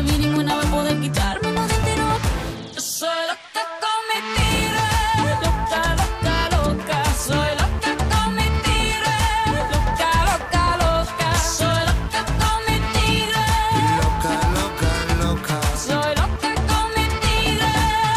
vi ninguna va a poder quitármelo de ti, no. Yo soy loca con mi tigre, loca, loca, loca. Soy loca con mi tigre, loca, loca, loca. Soy loca con mi tigre, loca, loca, loca. soy loca con mi tigre.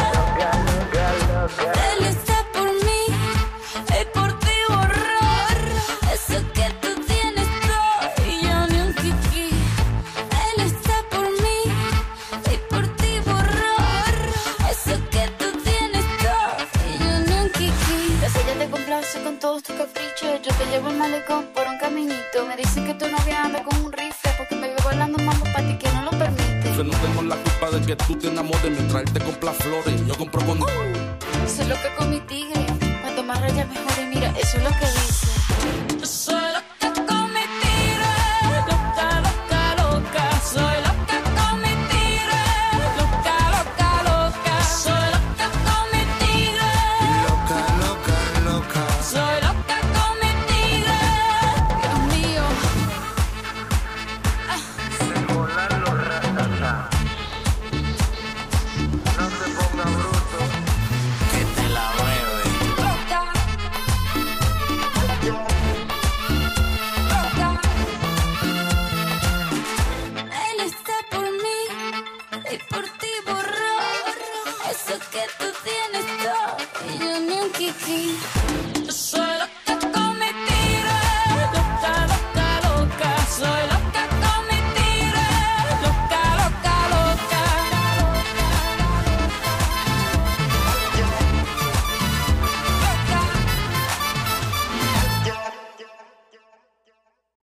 Él está por mí y por ti borrar eso que tú tienes todo y yo ni un kiki. Él está por mí y por ti borrar eso que tú tienes todo y yo ni un kiki. Ella te complace con todos tus caprichos. Yo te llevo el malecón por un caminito. Me dicen que tu novia anda con un rifle porque me veo bailando mambo para ti que no lo permite. Yo no tengo la culpa de que tú te enamores mientras él te compra flores. Yo compro con... Soy loca con mi tigre. Cuanto más rayas mejor y mira, eso es lo que dice. Yo soy loca con mi tigre, loca, loca, loca. Soy loca con mi tigre, loca, loca, loca. Soy loca con mi tigre, Loca, loca, loca. soy loca con mi tigre. Dios mío. Que te la bebe. Loca, loca. Él está por mí y por ti borrar eso que tú tienes todo y yo ni un kiki.